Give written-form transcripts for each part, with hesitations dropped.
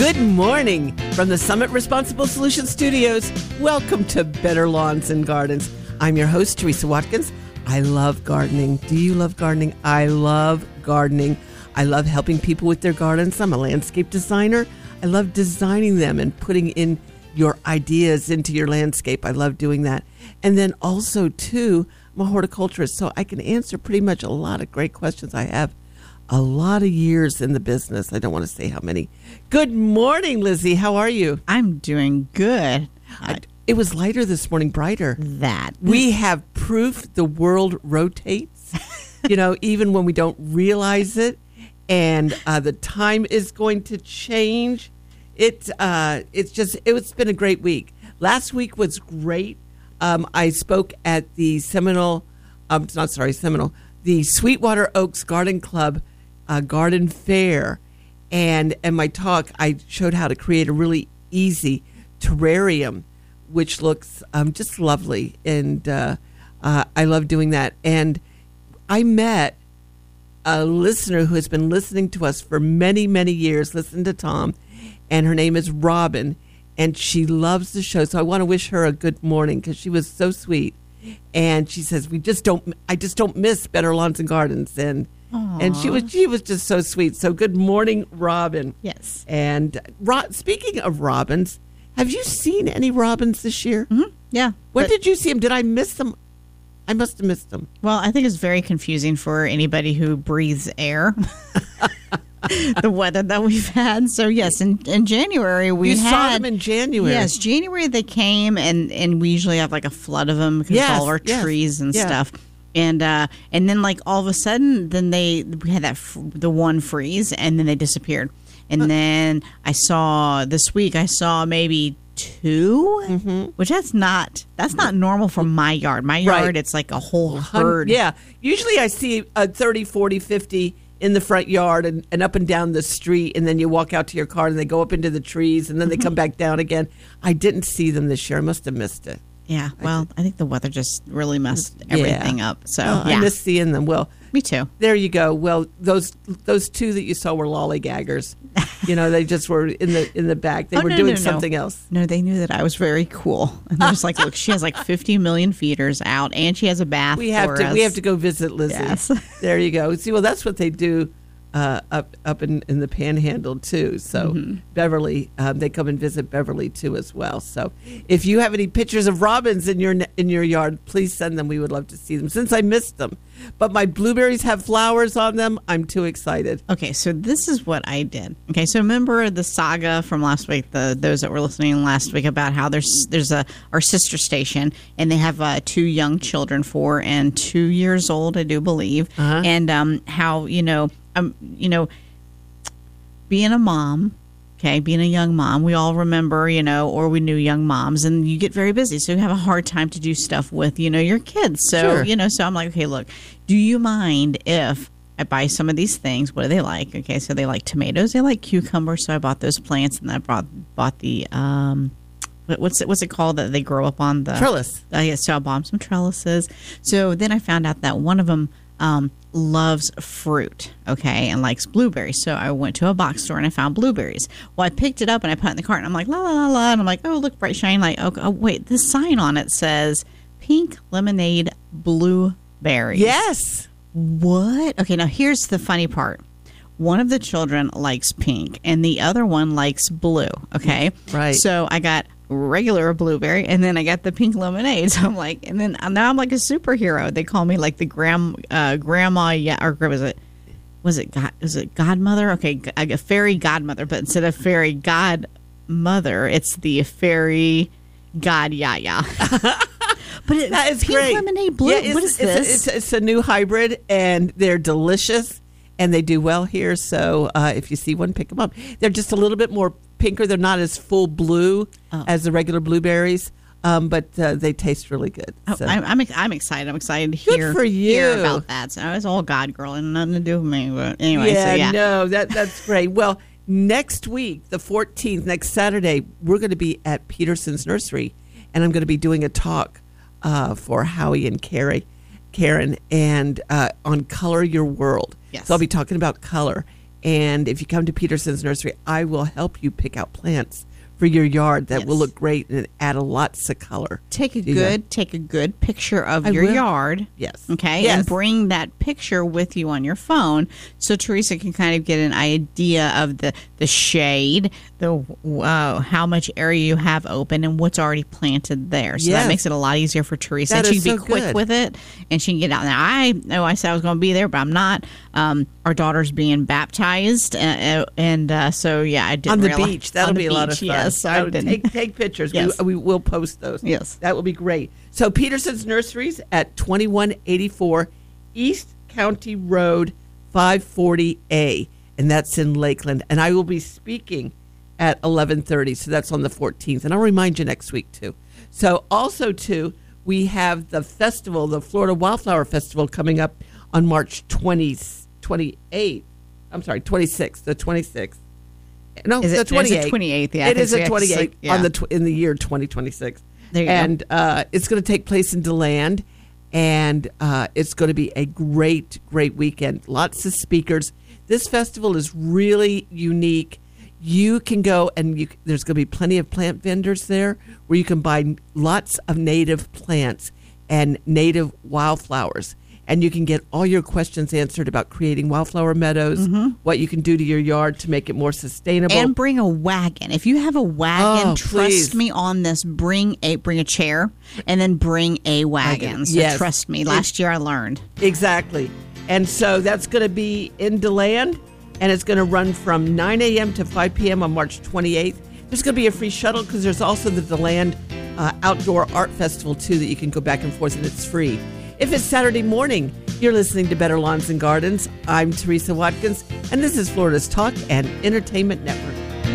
Good morning from the Summit Responsible Solutions Studios. Welcome to Better Lawns and Gardens. I'm your host, Teresa Watkins. I love gardening. Do you love gardening? I love gardening. I love helping people with their gardens. I'm a landscape designer. I love designing them and putting in your ideas into your landscape. I love doing that. And then also, too, I'm a horticulturist, so I can answer pretty much a lot of great questions. I have a lot of years in the business. I don't want to say how many. Good morning, Lizzie. How are you? I'm doing good. It was lighter this morning, brighter. That. We have proof the world rotates, even when we don't realize it. And the time is going to change. It's been a great week. Last week was great. I spoke at the the Sweetwater Oaks Garden Club Garden Fair, and in my talk I showed how to create a really easy terrarium, which looks just lovely, and I love doing that. And I met a listener who has been listening to us for many, many years. Listen to Tom, and her name is Robin, and she loves the show. So I want to wish her a good morning because she was so sweet. And she says, I just don't miss Better Lawns and Gardens. And she was just so sweet. So good morning, Robin. Yes. And speaking of robins, have you seen any robins this year? Mm-hmm. Yeah. When did you see them? Did I miss them? I must have missed them. Well, I think it's very confusing for anybody who breathes air. The weather that we've had. So yes, in January we saw them in January. Yes, January they came, and we usually have like a flood of them because of all our trees and stuff. And then like all of a sudden, then we had the one freeze, and then they disappeared. And then this week I saw maybe two, which that's not normal for my yard. My yard, it's like a whole herd. Yeah, usually I see 30, 40, 50 in the front yard and up and down the street, and then you walk out to your car and they go up into the trees and then they come back down again. I didn't see them this year. I must have missed it. Yeah, well, I think the weather just really messed everything up. So I miss seeing them. Well, me too. There you go. Well, those two that you saw were lollygaggers. They just were in the back. They were doing something else. No, they knew that I was very cool. And they're just like, look, she has like 50 million feeders out, and she has a bath. We have to go visit Lizzie. Yes. There you go. See, well, that's what they do up in the Panhandle too. So Beverly, they come and visit Beverly too as well. So if you have any pictures of robins in your yard, please send them. We would love to see them since I missed them. But my blueberries have flowers on them. I'm too excited. Okay, so this is what I did. Okay, so remember the saga from last week, those that were listening last week, about how there's our sister station, and they have two young children, 4 and 2 years old, I do believe, and how being a mom. Okay, being a young mom, we all remember, or we knew young moms, and you get very busy, so you have a hard time to do stuff with, your kids. So, sure. So I'm like, okay, look, do you mind if I buy some of these things? What do they like? Okay, so they like tomatoes, they like cucumbers, so I bought those plants, and I bought the what's it called that they grow up on? The trellis. So I bought some trellises. So then I found out that one of them loves fruit, okay, and likes blueberries. So I went to a box store and I found blueberries. Well, I picked it up and I put it in the cart, and I'm like, la, la, la, la. And I'm like, oh, look, bright shiny. Like, oh, wait, this sign on it says pink lemonade blueberries. Yes. What? Okay, now here's the funny part. One of the children likes pink and the other one likes blue, okay? Right. So I got regular blueberry, and then I got the pink lemonade. So I'm like, and then now I'm like a superhero. They call me like the grandma, or was it godmother? Okay, a fairy godmother, but instead of fairy godmother, it's the fairy god yaya. But that is pink great. Lemonade blue. Yeah, what is this? It's a new hybrid, and they're delicious, and they do well here. So if you see one, pick them up. They're just a little bit more pinker. They're not as full blue as the regular blueberries, but they taste really good. So. I'm excited. I'm excited to hear about that. So it's all God, girl, and nothing to do with me. But anyway, that's great. Well, next week, the 14th, next Saturday, we're going to be at Peterson's Nursery, and I'm going to be doing a talk for Howie and Karen, and on Color Your World. Yes. So I'll be talking about color. And if you come to Peterson's Nursery, I will help you pick out plants for your yard that will look great and add lots of color. Take a good picture of your yard. Yes. Okay. Yes. And bring that picture with you on your phone so Teresa can kind of get an idea of the shade, the how much area you have open, and what's already planted there. So that makes it a lot easier for Teresa. That and she can be quick with it, and she can get out. Now I know I said I was going to be there, but I'm not. Our daughter's being baptized, and so I did on the beach. That'll be a lot of fun. Yes, so take pictures. Yes. We will post those. Yes, that will be great. So Peterson's Nurseries at 2184 East County Road 540A, and that's in Lakeland. And I will be speaking at 11:30, so that's on the 14th. And I'll remind you next week too. So also too, we have the festival, the Florida Wildflower Festival, coming up on March 28th. I'm sorry, 26th. The 26th. No, the 28th. It is the 28th. Yeah, it is the 28th in the year 2026. There you go. It's going to take place in DeLand, and it's going to be a great weekend. Lots of speakers. This festival is really unique. You can go and there's going to be plenty of plant vendors there where you can buy lots of native plants and native wildflowers. And you can get all your questions answered about creating wildflower meadows, what you can do to your yard to make it more sustainable. And bring a wagon. If you have a wagon, trust me on this. Bring a chair and then bring a wagon. So trust me. Last year I learned. Exactly. And so that's going to be in DeLand, and it's going to run from 9 a.m. to 5 p.m. on March 28th. There's going to be a free shuttle because there's also the DeLand Outdoor Art Festival, too, that you can go back and forth, and it's free. If it's Saturday morning, you're listening to Better Lawns and Gardens. I'm Teresa Watkins, and this is Florida's Talk and Entertainment Network.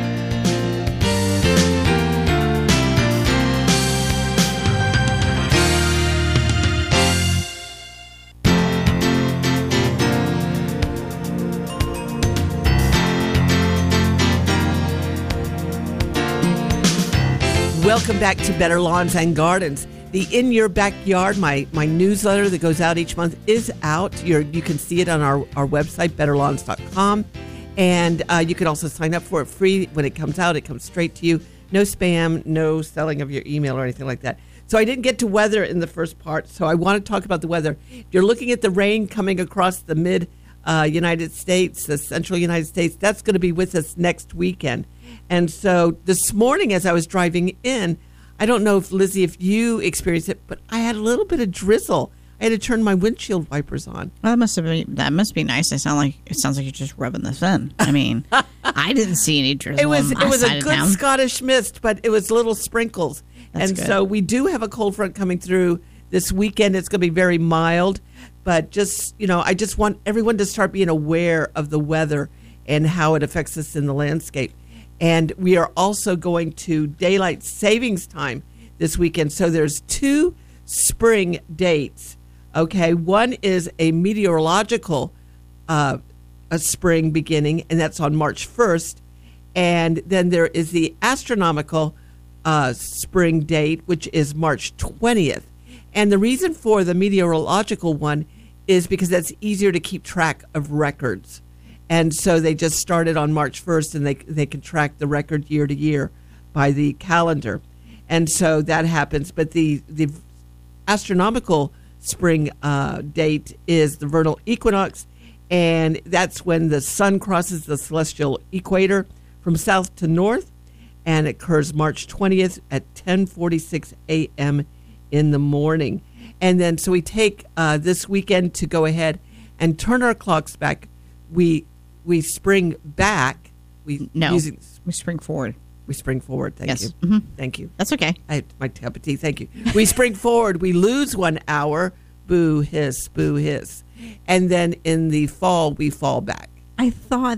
Welcome back to Better Lawns and Gardens. The In Your Backyard, my newsletter that goes out each month, is out. You can see it on our website, betterlawns.com. And you can also sign up for it free. When it comes out, it comes straight to you. No spam, no selling of your email or anything like that. So I didn't get to weather in the first part, so I want to talk about the weather. If you're looking at the rain coming across the mid-United States, the central United States, that's going to be with us next weekend. And so this morning as I was driving in, I don't know if, Lizzie, if you experienced it, but I had a little bit of drizzle. I had to turn my windshield wipers on. Well, that must be nice. It sounds like you're just rubbing this in. I mean, I didn't see any drizzle. It was a good Scottish mist, but it was little sprinkles. That's good. So we do have a cold front coming through this weekend. It's going to be very mild, but just, I just want everyone to start being aware of the weather and how it affects us in the landscape. And we are also going to daylight savings time this weekend. So there's 2 spring dates. Okay, one is a meteorological a spring beginning, and that's on March 1st. And then there is the astronomical spring date, which is March 20th. And the reason for the meteorological one is because that's easier to keep track of records. And so they just started on March 1st, and they can track the record year to year by the calendar. And so that happens. But the astronomical spring date is the vernal equinox, and that's when the sun crosses the celestial equator from south to north, and it occurs March 20th at 10:46 a.m. in the morning. And then so we take this weekend to go ahead and turn our clocks back. We spring back. We spring forward. We spring forward. Thank you. Mm-hmm. Thank you. That's okay. I had my cup of tea. Thank you. We spring forward. We lose 1 hour. Boo, hiss, boo, hiss. And then in the fall, we fall back. I thought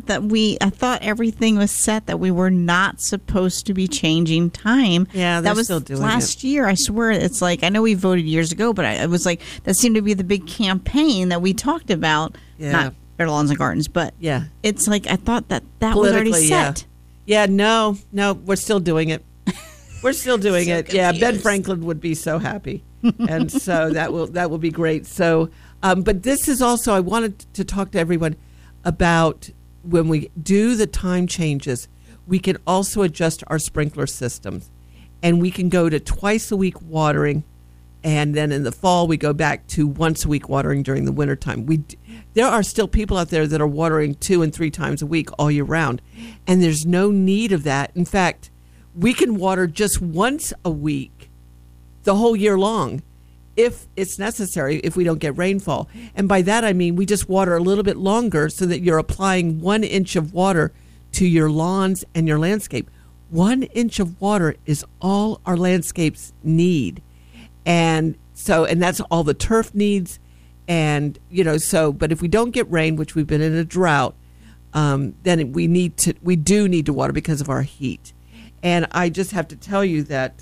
everything was set, that we were not supposed to be changing time. Yeah, that was still doing last year. I swear, it's like, I know we voted years ago, but it was like, that seemed to be the big campaign that we talked about. Yeah. Not Better Lawns and Gardens, but yeah, it's like, I thought that was already set. Yeah, no, we're still doing it. We're still doing it. Confused. Yeah, Ben Franklin would be so happy. And so that will be great. So, but this is also, I wanted to talk to everyone about when we do the time changes, we can also adjust our sprinkler systems. And we can go to twice a week watering. And then in the fall, we go back to once a week watering during the wintertime. There are still people out there that are watering 2 and 3 times a week all year round. And there's no need of that. In fact, we can water just once a week the whole year long if it's necessary, if we don't get rainfall. And by that, I mean we just water a little bit longer so that you're applying 1 inch of water to your lawns and your landscape. 1 inch of water is all our landscapes need. And that's all the turf needs. And, but if we don't get rain, which we've been in a drought, then we do need to water because of our heat. And I just have to tell you that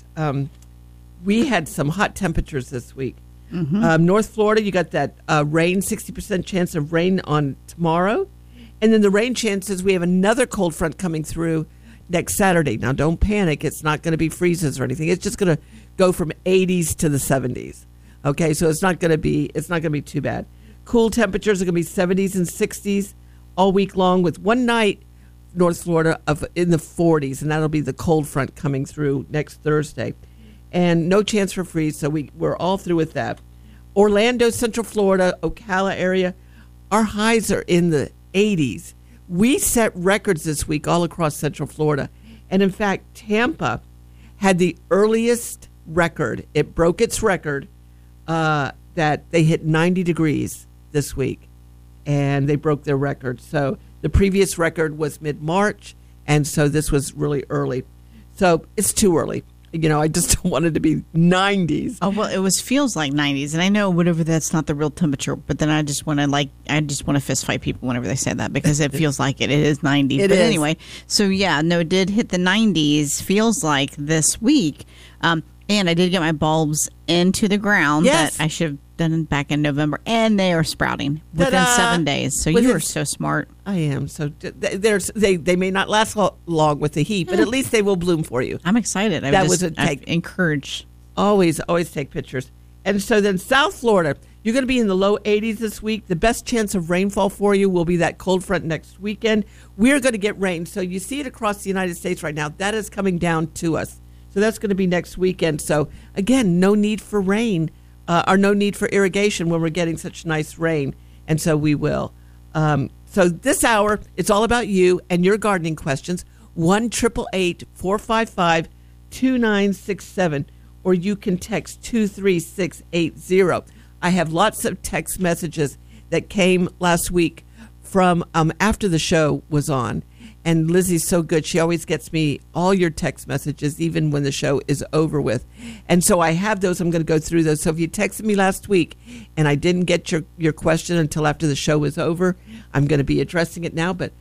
we had some hot temperatures this week. Mm-hmm. North Florida, you got that rain, 60% chance of rain on tomorrow. And then the rain chances, we have another cold front coming through next Saturday. Now, don't panic. It's not going to be freezes or anything. It's just going to go from 80s to the 70s. Okay, so it's not going to be too bad. Cool temperatures are going to be 70s and 60s all week long, with one night North Florida in the 40s, and that'll be the cold front coming through next Thursday. And no chance for freeze, so we're all through with that. Orlando, Central Florida, Ocala area, our highs are in the 80s. We set records this week all across Central Florida. And in fact, Tampa had the earliest record. It broke its record that they hit 90 degrees this week. And they broke their record. So the previous record was mid-March, and so this was really early. So it's too early. I just don't want it to be 90s. Oh, well, feels like 90s. And I know whatever, that's not the real temperature. But then I just want to fist fight people whenever they say that, because it feels like it is 90s. But anyway, so yeah, no, it did hit the 90s, feels like this week. And I did get my bulbs into the ground that I should have done back in November. And they are sprouting within 7 days. So you are so smart. I am. So they may not last long with the heat, but at least they will bloom for you. I'm excited. I encourage. Always take pictures. And so then South Florida, you're going to be in the low 80s this week. The best chance of rainfall for you will be that cold front next weekend. We're going to get rain. So you see it across the United States right now. That is coming down to us. So that's going to be next weekend. So again, no need for rain or no need for irrigation when we're getting such nice rain. And so we will. So this hour, it's all about you and your gardening questions. 1-888-455-2967, or you can text 23680. I have lots of text messages that came last week from after the show was on. And Lizzie's so good. She always gets me all your text messages, even when the show is over with. And so I have those. I'm going to go through those. So if you texted me last week and I didn't get your question until after the show was over, I'm going to be addressing it now. But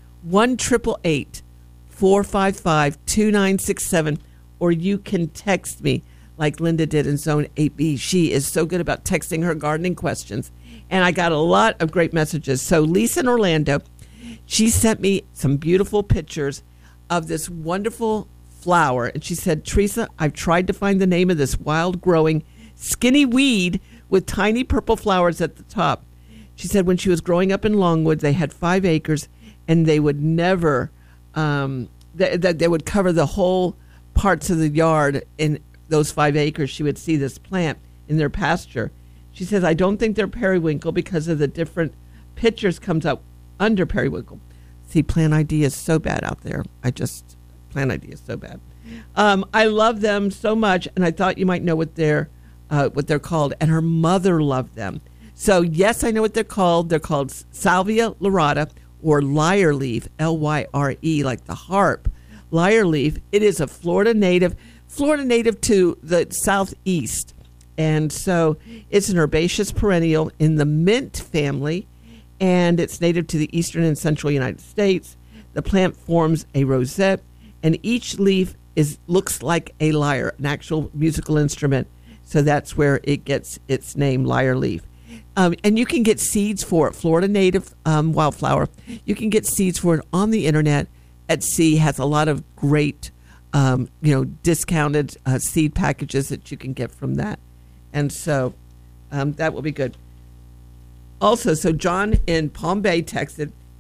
1-888-455-2967, or you can text me like Linda did in Zone 8B. She is so good about texting her gardening questions. And I got a lot of great messages. So Lisa in Orlando, she sent me some beautiful pictures of this wonderful flower. And she said, Teresa, I've tried to find the name of this wild growing skinny weed with tiny purple flowers at the top. She said when she was growing up in Longwood, they had 5 acres and they would never, they would cover the whole parts of the yard in those 5 acres. She would see this plant in their pasture. She says, I don't think they're periwinkle because of the different pictures comes up under periwinkle. See, plant ID is so bad out there. Plant ID is so bad. I love them so much, and I thought you might know what they're called. And her mother loved them. So yes, I know what they're called. They're called Salvia lyrata, or lyre leaf, Lyre, like the harp. Lyre leaf. It is a Florida native to the southeast, and so it's an herbaceous perennial in the mint family. And it's native to the eastern and central United States. The plant forms a rosette, and each leaf looks like a lyre, an actual musical instrument. So that's where it gets its name, lyre leaf. And you can get seeds for it, Florida native wildflower. You can get seeds for it on the internet. Etsy has a lot of great, discounted seed packages that you can get from that. And so that will be good. Also, so John in Palm Bay texted.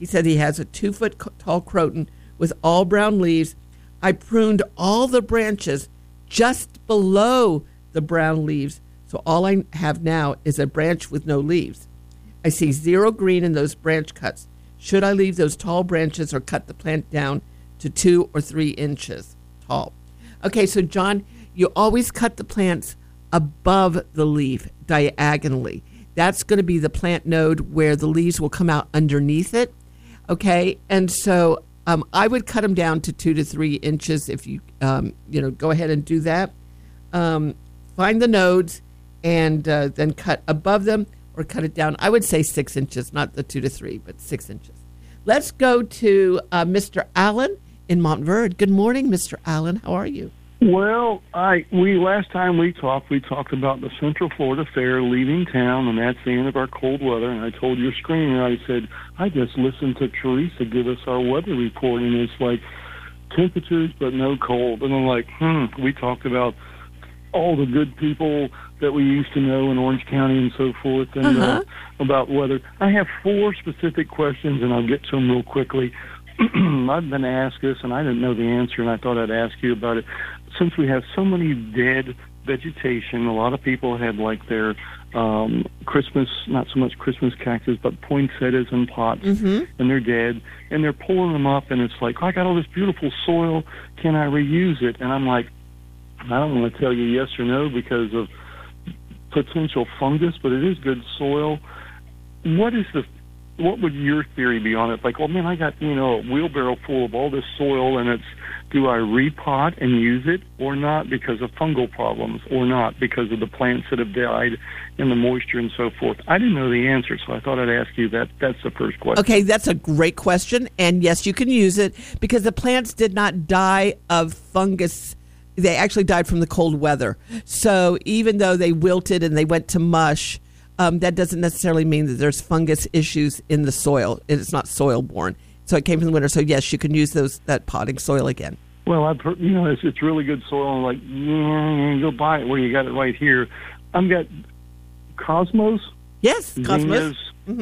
He said he has a 2-foot tall croton with all brown leaves. I pruned all the branches just below the brown leaves, so all I have now is a branch with no leaves. I see 0 green in those branch cuts. Should I leave those tall branches or cut the plant down to 2 or 3 inches tall? Okay, so John, you always cut the plants above the leaf diagonally. That's going to be the plant node where the leaves will come out underneath it. Okay, and so I would cut them down to 2 to 3 inches if you, go ahead and do that. Find the nodes and then cut above them or cut it down. I would say 6 inches, not the 2 to 3, but 6 inches. Let's go to Mr. Allen in Montverde. Good morning, Mr. Allen. How are you? Well, last time we talked about the Central Florida Fair leaving town, and that's the end of our cold weather. And I told your screener, I said, I just listened to Teresa give us our weather report, and it's like temperatures but no cold. And I'm like, we talked about all the good people that we used to know in Orange County and so forth, and about weather. I have 4 specific questions, and I'll get to them real quickly. I've been asked this, and I didn't know the answer, and I thought I'd ask you about it. Since we have so many dead vegetation, a lot of people have like their Christmas, not so much Christmas cactus, but poinsettias in pots, and they're dead, and they're pulling them up, and it's like, I got all this beautiful soil, can I reuse it? And I'm like, I don't want to tell you yes or no because of potential fungus, but it is good soil. What would your theory be on it? Like, well, man, I got, a wheelbarrow full of all this soil, and do I repot and use it or not because of fungal problems, or not because of the plants that have died and the moisture and so forth? I didn't know the answer, so I thought I'd ask you that. That's the first question. Okay, that's a great question. And yes, you can use it because the plants did not die of fungus. They actually died from the cold weather. So even though they wilted and they went to mush, that doesn't necessarily mean that there's fungus issues in the soil. It's not soil-borne. So it came from the winter. So yes, you can use that potting soil again. Well, I've heard, it's really good soil. I'm like, go buy it. Well, you got it right here. I've got Cosmos. Yes, Cosmos.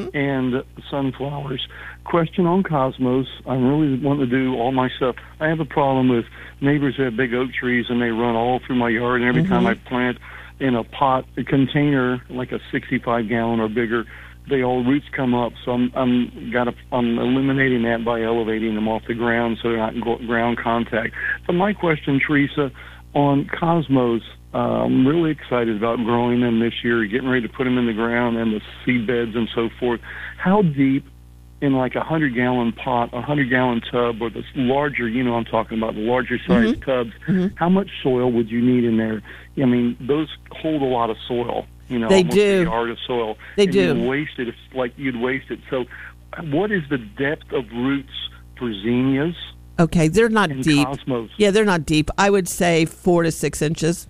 And sunflowers. Question on Cosmos. I really want to do all my stuff. I have a problem with neighbors that have big oak trees, and they run all through my yard, and every time I plant in a pot, a container, like a 65-gallon or bigger, roots come up. So I'm eliminating that by elevating them off the ground so they're not in ground contact. But my question, Teresa, on Cosmos, I'm really excited about growing them this year, getting ready to put them in the ground and the seed beds and so forth. How deep in like a 100-gallon pot, a 100-gallon tub, or the larger, I'm talking about the larger size tubs, how much soil would you need in there? I mean, those hold a lot of soil. They do. A yard of soil. They do. You'd waste it. It's like you'd waste it. So what is the depth of roots for zinnias? Okay, they're not deep. Cosmos? Yeah, they're not deep. I would say 4 to 6 inches.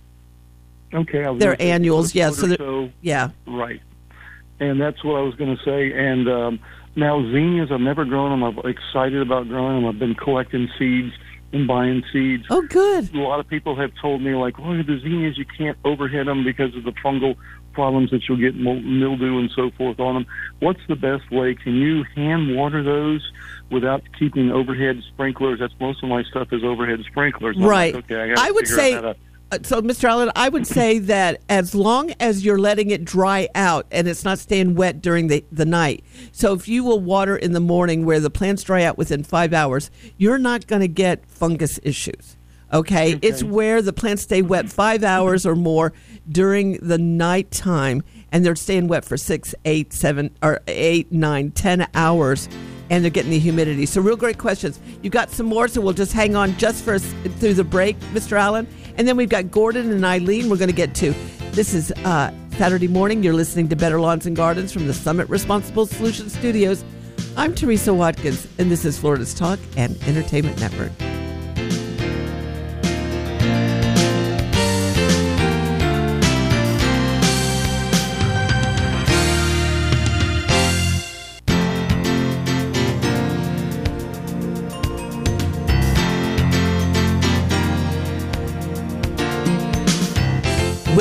Okay. They're annuals, yeah. So yeah. Right. And that's what I was going to say. And now zinnias, I've never grown them. I'm excited about growing them. I've been collecting seeds and buying seeds. Oh, good. A lot of people have told me, like, the zinnias, you can't overhead them because of the fungal problems that you'll get mildew and so forth on them. What's the best way? Can you hand water those without keeping overhead sprinklers? That's most of my stuff is overhead sprinklers. Right. Like, okay, I would say, so Mr. Allen, I would say that as long as you're letting it dry out and it's not staying wet during the night. So if you will water in the morning where the plants dry out within 5 hours, you're not going to get fungus issues. Okay? It's where the plants stay wet 5 hours or more during the nighttime, and they're staying wet for 6, 8, 7, or 8, 9, 10 hours, and they're getting the humidity. So real great questions. You've got some more, so we'll just hang on just for through the break, Mr. Allen. And then we've got Gordon and Eileen we're going to get to. This is Saturday morning. You're listening to Better Lawns and Gardens from the Summit Responsible Solutions Studios. I'm Teresa Watkins, and this is Florida's Talk and Entertainment Network.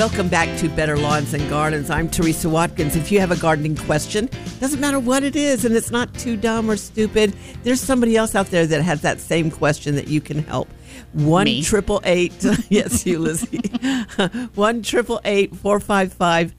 Welcome back to Better Lawns and Gardens. I'm Teresa Watkins. If you have a gardening question, doesn't matter what it is, and it's not too dumb or stupid, there's somebody else out there that has that same question that you can help. 1-888, yes, you, Lizzie. 1-888-455-2967.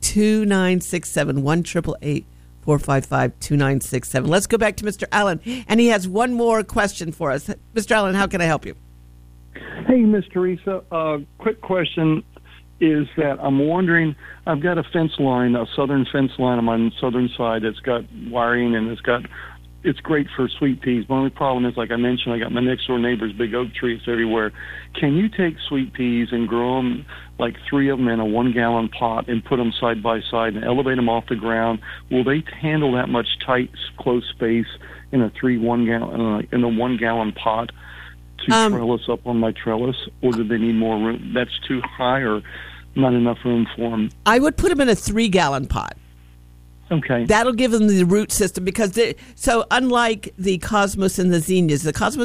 1-888-455-2967. Let's go back to Mr. Allen, and he has one more question for us. Mr. Allen, how can I help you? Hey, Miss Teresa. Quick question is that I'm wondering, I've got a fence line, a southern fence line on my southern side that's got wiring, and it's great for sweet peas. My only problem is, like I mentioned, I got my next door neighbor's big oak trees everywhere. Can you take sweet peas and grow them, like 3 of them in a 1-gallon pot, and put them side by side and elevate them off the ground? Will they handle that much tight, close space in a 1-gallon pot to trellis up on my trellis, or do they need more room? That's too high or not enough room for them? I would put them in a 3-gallon pot. Okay. That'll give them the root system, because so unlike the Cosmos and the Zinnias,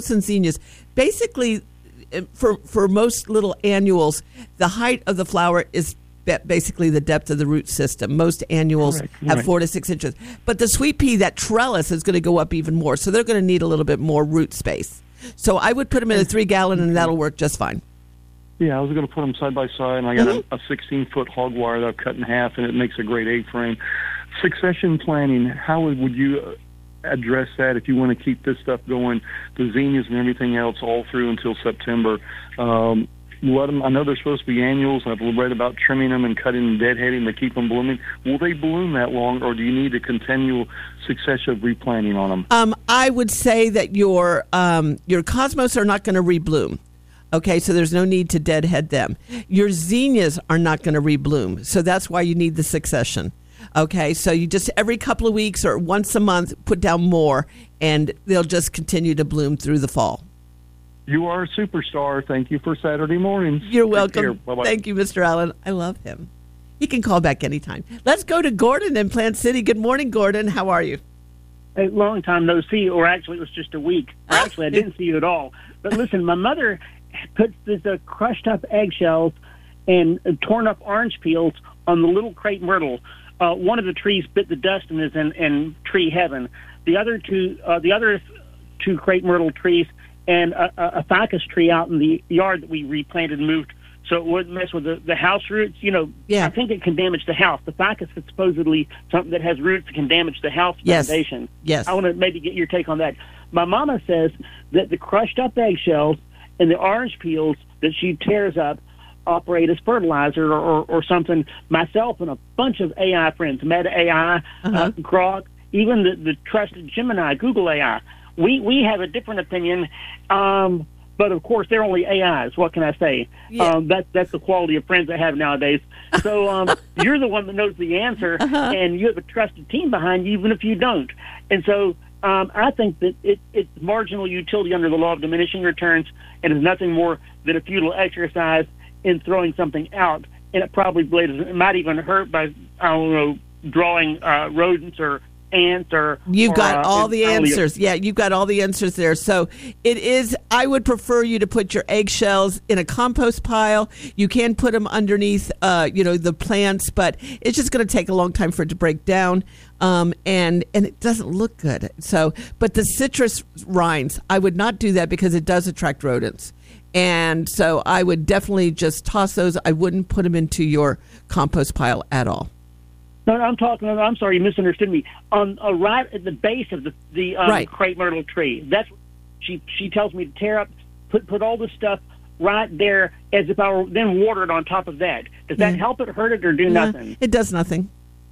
basically for most little annuals, the height of the flower is basically the depth of the root system. Most annuals have 4 to 6 inches. But the sweet pea, that trellis is going to go up even more, so they're going to need a little bit more root space. So I would put them in a 3-gallon, and that'll work just fine. Yeah, I was going to put them side by side, and I got a 16-foot hog wire that I've cut in half, and it makes a great A-frame. Succession planning, how would you address that if you want to keep this stuff going, the zinnias and everything else, all through until September? Let them, I know they're supposed to be annuals. I've read about trimming them and cutting and deadheading to keep them blooming. Will they bloom that long, or do you need a continual succession of replanting on them? I would say that your Cosmos are not going to rebloom. Okay, so there's no need to deadhead them. Your zinnias are not going to rebloom, so that's why you need the succession. Okay, so you just every couple of weeks or once a month put down more, and they'll just continue to bloom through the fall. You are a superstar. Thank you for Saturday mornings. You're welcome. Thank you, Mr. Allen. I love him. He can call back anytime. Let's go to Gordon in Plant City. Good morning, Gordon. How are you? A long time no see, or actually it was just a week. Actually, I didn't see you at all. But listen, my mother puts this crushed up eggshells and torn up orange peels on the little crepe myrtle. One of the trees bit the dust and is in tree heaven. The other two crepe myrtle trees and a ficus tree out in the yard that we replanted and moved so it wouldn't mess with the house roots. I think it can damage the house. The ficus is supposedly something that has roots that can damage the house foundation. Yes. I want to maybe get your take on that. My mama says that the crushed up eggshells and the orange peels that she tears up operate as fertilizer or something. Myself and a bunch of AI friends, Meta AI, Grok, even the trusted Gemini, Google AI, we have a different opinion, but of course they're only AIs. What can I say? Yeah. That's the quality of friends I have nowadays. So you're the one that knows the answer, and you have a trusted team behind you, even if you don't. And so I think that it's marginal utility under the law of diminishing returns, and is nothing more than a futile exercise in throwing something out. And it might even hurt by, drawing rodents or ants or... You've got all the answers. Yeah, you've got all the answers there. So it is, I would prefer you to put your eggshells in a compost pile. You can put them underneath, the plants, but it's just going to take a long time for it to break down. And it doesn't look good. So, but the citrus rinds, I would not do that because it does attract rodents. And so I would definitely just toss those. I wouldn't put them into your compost pile at all. No, I'm sorry, you misunderstood me. Right at the base of the crepe myrtle tree. That's she tells me to tear up, put all this stuff right there as if I were then watered on top of that. Does that help it, hurt it, or do nothing? It does nothing.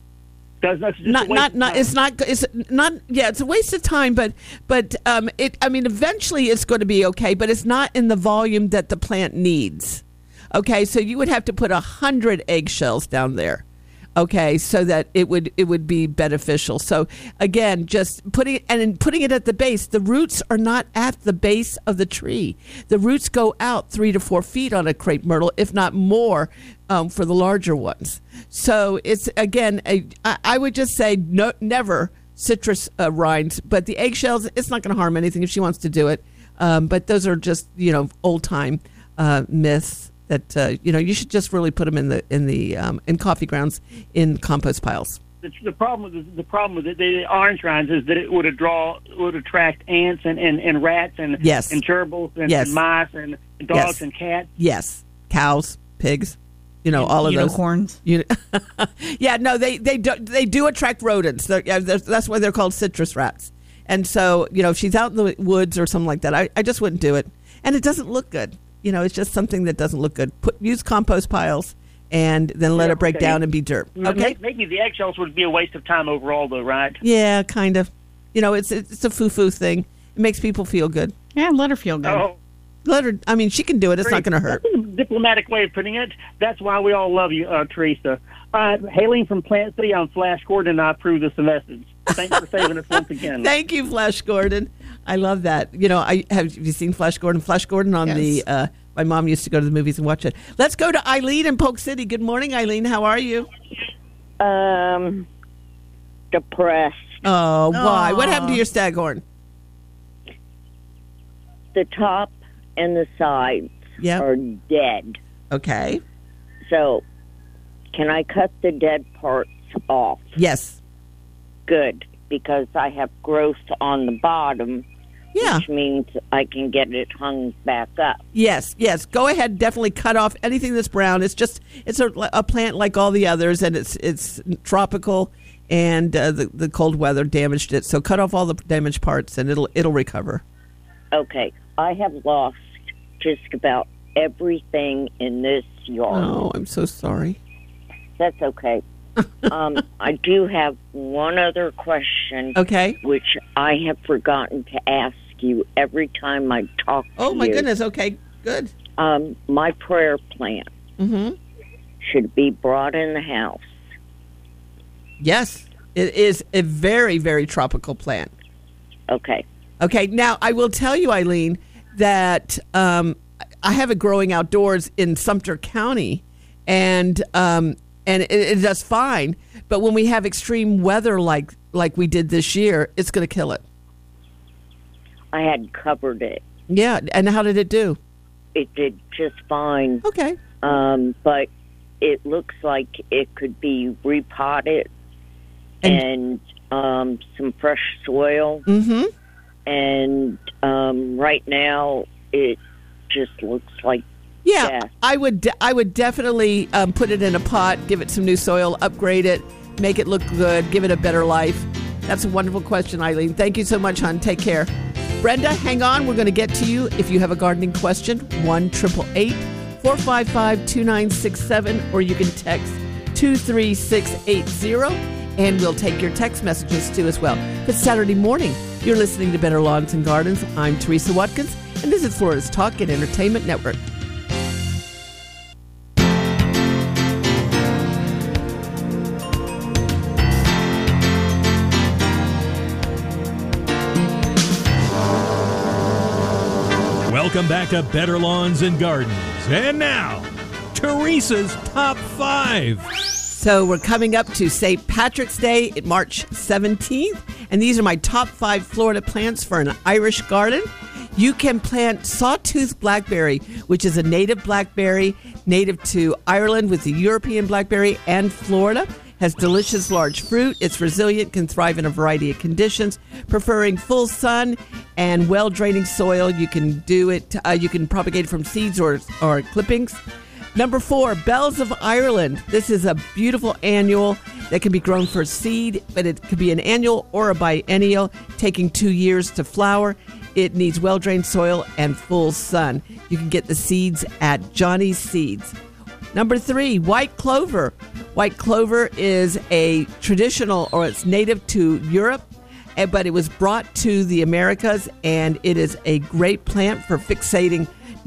It's a waste of time, but eventually it's going to be okay, but it's not in the volume that the plant needs. Okay, so you would have to put 100 eggshells down there. Okay, so that it would be beneficial. So again, just putting it at the base. The roots are not at the base of the tree. The roots go out 3 to 4 feet on a crepe myrtle, if not more, for the larger ones. So it's again, I would just say no, never citrus rinds, but the eggshells, it's not going to harm anything if she wants to do it. But those are just old time myths. that you should just really put them in coffee grounds in compost piles. The problem with the orange rinds is that it would attract ants and rats and gerbils and mice and dogs and cats. Yes, cows, pigs, all of unicorns. Those. Yeah, no, they do attract rodents. That's why they're called citrus rats. And so if she's out in the woods or something like that, I just wouldn't do it. And it doesn't look good. It's just something that doesn't look good. Use compost piles. And then let it break down and be dirt. Okay. Maybe the eggshells would be a waste of time overall, though, right? Yeah, kind of. It's a foo-foo thing. It makes people feel good. Yeah, let her feel good. Oh. Let her. I mean, she can do it. It's not going to hurt. That's a diplomatic way of putting it. That's why we all love you, Teresa. Hailing from Plant City, I'm Flash Gordon, and I approve this message. Thanks for saving us once again. Thank you, Flash Gordon. I love that. Have you seen Flash Gordon? Flash Gordon on the. My mom used to go to the movies and watch it. Let's go to Eileen in Polk City. Good morning, Eileen. How are you? Depressed. Oh, why? What happened to your staghorn? The top and the sides are dead. Okay. So, can I cut the dead parts off? Yes. Good, because I have growth on the bottom. Yeah. Which means I can get it hung back up. Yes. Go ahead. Definitely cut off anything that's brown. It's a plant like all the others, and it's tropical, and the cold weather damaged it. So cut off all the damaged parts, and it'll recover. Okay. I have lost just about everything in this yard. Oh, I'm so sorry. That's okay. I do have one other question. Okay. Which I have forgotten to ask you every time I talk to you. Oh, my goodness. Okay, good. My prayer plant should be brought in the house. Yes. It is a very, very tropical plant. Okay. Okay. Now, I will tell you, Eileen, that I have it growing outdoors in Sumter County, and it does fine. But when we have extreme weather like we did this year, it's going to kill it. I had covered it. Yeah, and how did it do? It did just fine. Okay. But it looks like it could be repotted and some fresh soil. Mm-hmm. And right now, it just looks like death. I would definitely put it in a pot, give it some new soil, upgrade it, make it look good, give it a better life. That's a wonderful question, Eileen. Thank you so much, hon. Take care. Brenda, hang on. We're going to get to you if you have a gardening question. 1-888-455-2967, or you can text 23680, and we'll take your text messages too as well. It's Saturday morning. You're listening to Better Lawns and Gardens. I'm Teresa Watkins, and this is Florida's Talk and Entertainment Network. Welcome back to Better Lawns and Gardens. And now, Teresa's Top 5. So we're coming up to St. Patrick's Day, March 17th. And these are my top 5 Florida plants for an Irish garden. You can plant sawtooth blackberry, which is a native blackberry, native to Ireland with the European blackberry and Florida. Has delicious large fruit. It's resilient, can thrive in a variety of conditions. Preferring full sun and well-draining soil, you can do it. You can propagate it from seeds or clippings. Number 4, Bells of Ireland. This is a beautiful annual that can be grown for seed, but it could be an annual or a biennial, taking 2 years to flower. It needs well-drained soil and full sun. You can get the seeds at Johnny's Seeds. Number 3, white clover. White clover is a traditional, or it's native to Europe, but it was brought to the Americas, and it is a great plant for fixing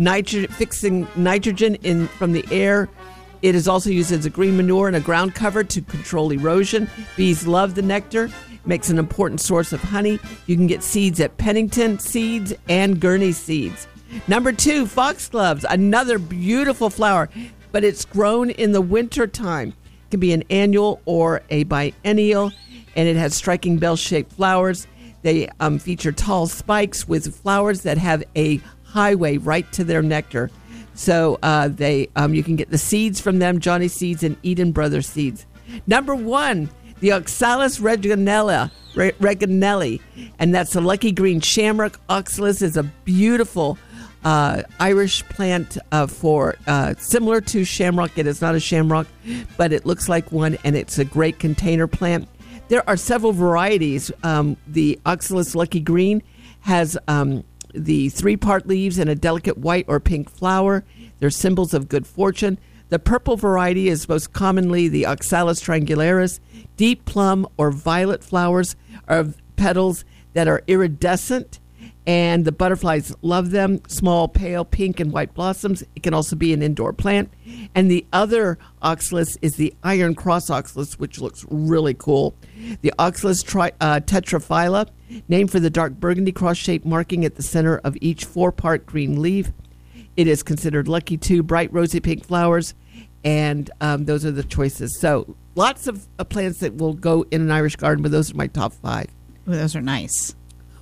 nitrogen from the air. It is also used as a green manure and a ground cover to control erosion. Bees love the nectar. Makes an important source of honey. You can get seeds at Pennington Seeds and Gurney Seeds. Number 2, foxgloves, another beautiful flower, but it's grown in the winter time. It can be an annual or a biennial, and it has striking bell-shaped flowers. They feature tall spikes with flowers that have a highway right to their nectar. So you can get the seeds from them, Johnny Seeds and Eden Brothers Seeds. Number 1, the Oxalis reginelli, and that's a lucky green shamrock. Oxalis is a beautiful Irish plant for similar to shamrock. It is not a shamrock, but it looks like one, and it's a great container plant. There are several varieties. The Oxalis Lucky Green has the 3-part leaves and a delicate white or pink flower. They're symbols of good fortune. The purple variety is most commonly the Oxalis triangularis. Deep plum or violet flowers are petals that are iridescent, and the butterflies love them. Small, pale pink and white blossoms. It can also be an indoor plant. And the other oxalis is the Iron Cross oxalis, which looks really cool. The Oxalis tetraphylla, named for the dark burgundy cross-shaped marking at the center of each 4-part green leaf. It is considered lucky too. Bright rosy pink flowers, and those are the choices. So lots of plants that will go in an Irish garden, but those are my top 5. Ooh, those are nice.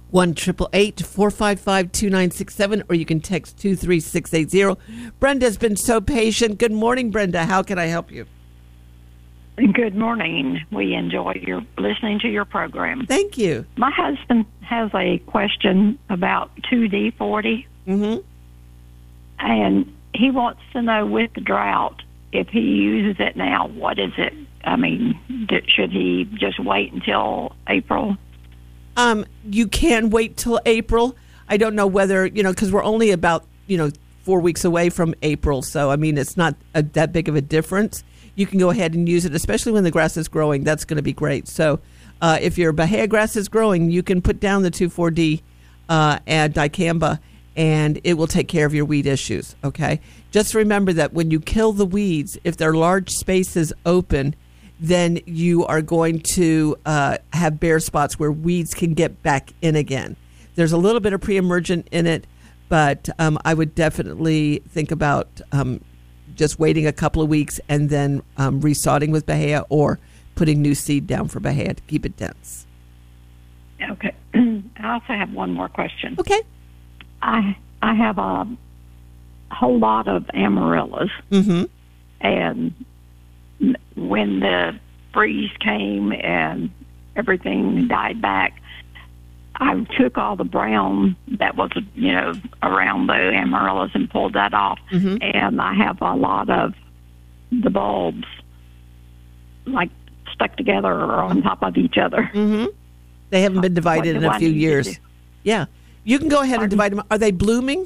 1-888-455-2967, or you can text 23680. Brenda's been so patient. Good morning, Brenda. How can I help you? Good morning. We enjoy listening to your program. Thank you. My husband has a question about 2D40. Mm-hmm. And he wants to know, with the drought, if he uses it now, what is it? I mean, should he just wait until April? You can wait till April. I don't know whether, because we're only about, 4 weeks away from April. So, I mean, it's not that big of a difference. You can go ahead and use it, especially when the grass is growing. That's going to be great. So, if your Bahia grass is growing, you can put down the 2,4-D and dicamba, and it will take care of your weed issues, okay? Just remember that when you kill the weeds, if there are large spaces open, then you are going to have bare spots where weeds can get back in again. There's a little bit of pre-emergent in it, but I would definitely think about just waiting a couple of weeks and then resodding with Bahia or putting new seed down for Bahia to keep it dense. Okay. I also have one more question. Okay. I have a whole lot of amaryllis, mm-hmm. and when the freeze came and everything died back, I took all the brown that was, around the amaryllis and pulled that off. Mm-hmm. And I have a lot of the bulbs, like, stuck together or on top of each other. Mm-hmm. They haven't been divided in a few years. Yeah. You can go ahead and divide them. Are they blooming?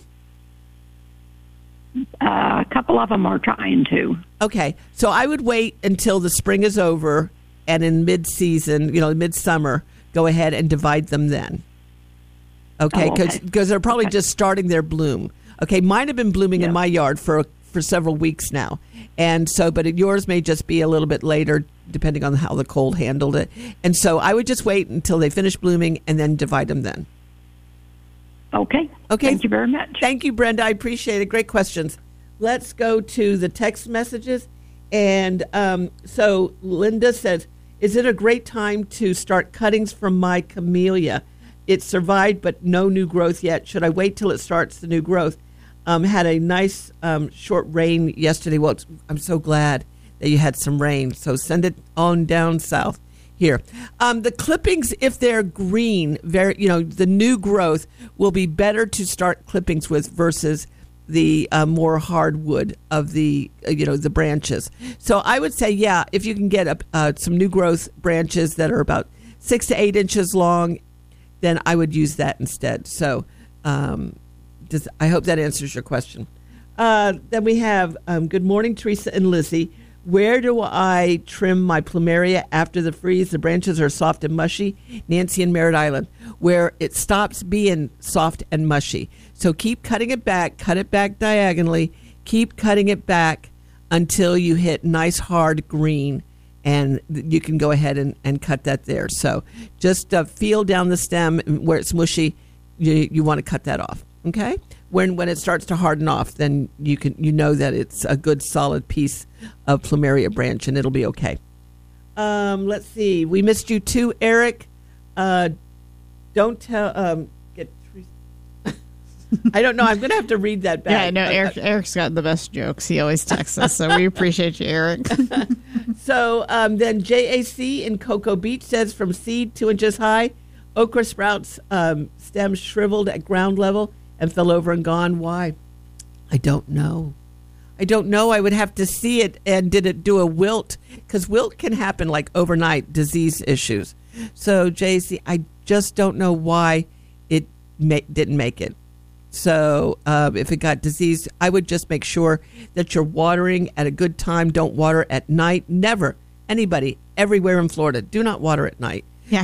A couple of them are trying to. Okay. So I would wait until the spring is over, and in mid-season, midsummer, go ahead and divide them then. Okay? Because they're probably just starting their bloom. Okay. Mine have been blooming in my yard for several weeks now. And so, but yours may just be a little bit later, depending on how the cold handled it. And so I would just wait until they finish blooming and then divide them then. Okay. Thank you very much. Thank you, Brenda. I appreciate it. Great questions. Let's go to the text messages. And so Linda says, is it a great time to start cuttings from my camellia? It survived, but no new growth yet. Should I wait till it starts the new growth? Had a nice short rain yesterday. Well, I'm so glad that you had some rain. So send it on down south. Here, the clippings, if they're green, the new growth will be better to start clippings with versus the more hardwood of the branches. So I would say, if you can get some new growth branches that are about 6 to 8 inches long, then I would use that instead. So I hope that answers your question. Then we have good morning, Teresa and Lizzie. Where do I trim my plumeria after the freeze? The branches are soft and mushy. Nancy in Merritt Island, where it stops being soft and mushy. So keep cutting it back. Cut it back diagonally. Keep cutting it back until you hit nice hard green, and you can go ahead and cut that there. So just feel down the stem where it's mushy. You want to cut that off. Okay. When it starts to harden off, then you know that it's a good solid piece of plumeria branch, and it'll be okay. Let's see. We missed you too, Eric. Don't tell. I don't know. I'm going to have to read that back. Yeah, I know. Eric's got the best jokes. He always texts us, so we appreciate you, Eric. So then JAC in Cocoa Beach says from seed 2 inches high, okra sprouts stems shriveled at ground level and fell over and gone. Why? I don't know. I would have to see it. And did it do a wilt? Because wilt can happen like overnight, disease issues. So JAC, I just don't know why it didn't make it. So if it got disease, I would just make sure that you're watering at a good time. Don't water at night. Never. Anybody, everywhere in Florida, do not water at night. Yeah.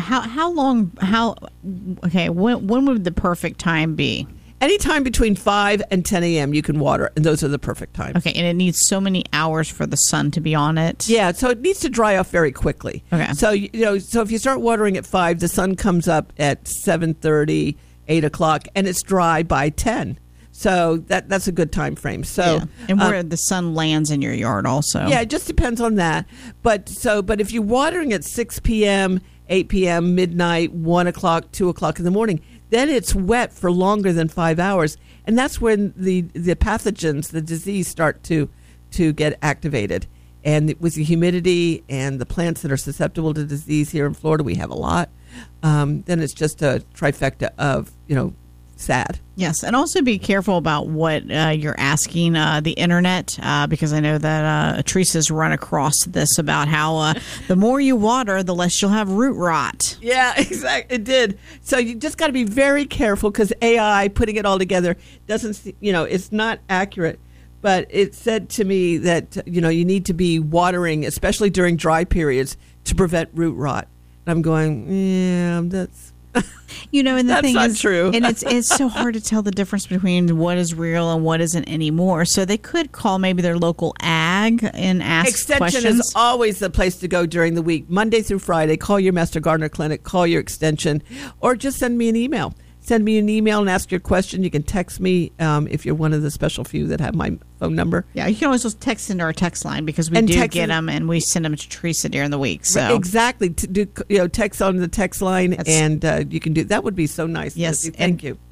When would the perfect time be? Anytime between 5 and 10 a.m. you can water, and those are the perfect times. Okay, and it needs so many hours for the sun to be on it. Yeah, so it needs to dry off very quickly. Okay. So so if you start watering at 5, the sun comes up at 7:30, 8 o'clock, and it's dry by 10. So that's a good time frame. So yeah. And where the sun lands in your yard also. Yeah, it just depends on that. But if you're watering at 6 p.m., 8 p.m., midnight, 1 o'clock, 2 o'clock in the morning, then it's wet for longer than 5 hours. And that's when the pathogens, the disease, start to get activated. And with the humidity and the plants that are susceptible to disease here in Florida, we have a lot. Then it's just a trifecta of, sad. Yes, and also be careful about what you're asking the internet, because I know that Teresa's run across this about how the more you water, the less you'll have root rot. Yeah, exactly. It did. So you just got to be very careful because AI, putting it all together, doesn't, it's not accurate. But it said to me that, you need to be watering, especially during dry periods, to prevent root rot. And I'm going, yeah, that's... And the that's thing not is, true. And it's so hard to tell the difference between what is real and what isn't anymore. So they could call maybe their local ag and ask Extension questions. is always the place to go during the week, Monday through Friday. Call your Master Gardener Clinic, call your extension, or just send me an email. Send me an email and ask your question. You can text me if you're one of the special few that have my phone number. Yeah, you can always just text into our text line because we do get them and we send them to Teresa during the week. So exactly, to do text on the text line, and you can do that. Would be so nice. Yes, Lizzie. Thank you.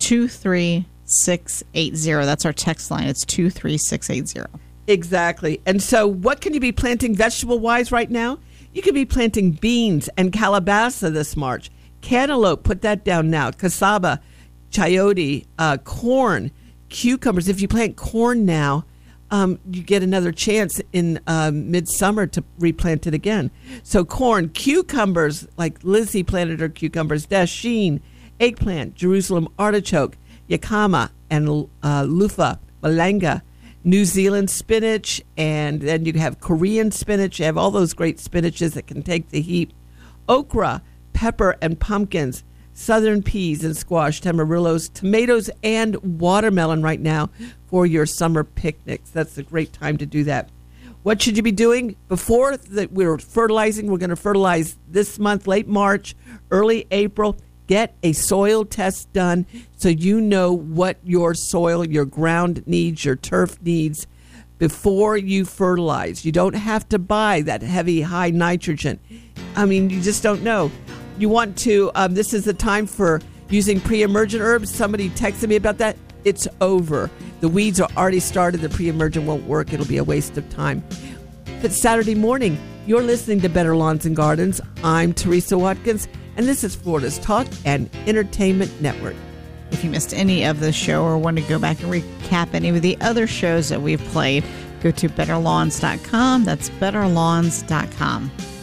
23680. That's our text line. It's 23680. Exactly. And so, what can you be planting vegetable wise right now? You could be planting beans and calabaza this March. Cantaloupe, put that down now. Cassava, chayote, corn, cucumbers. If you plant corn now, you get another chance in midsummer to replant it again. So corn, cucumbers, like Lizzie planted her cucumbers, dasheen, eggplant, Jerusalem artichoke, yakama, and loofah, malanga, New Zealand spinach, and then you have Korean spinach. You have all those great spinaches that can take the heat. Okra, pepper and pumpkins, southern peas and squash, tamarillos, tomatoes, and watermelon right now for your summer picnics. That's a great time to do that. What should you be doing before we're fertilizing? We're going to fertilize this month, late March, early April. Get a soil test done so you know what your soil, your ground needs, your turf needs before you fertilize. You don't have to buy that heavy, high nitrogen. I mean, you just don't know. You want to, this is the time for using pre-emergent herbs. Somebody texted me about that. It's over. The weeds are already started. The pre-emergent won't work. It'll be a waste of time. It's Saturday morning. You're listening to Better Lawns and Gardens. I'm Teresa Watkins, and this is Florida's Talk and Entertainment Network. If you missed any of the show or want to go back and recap any of the other shows that we've played, go to betterlawns.com. That's betterlawns.com.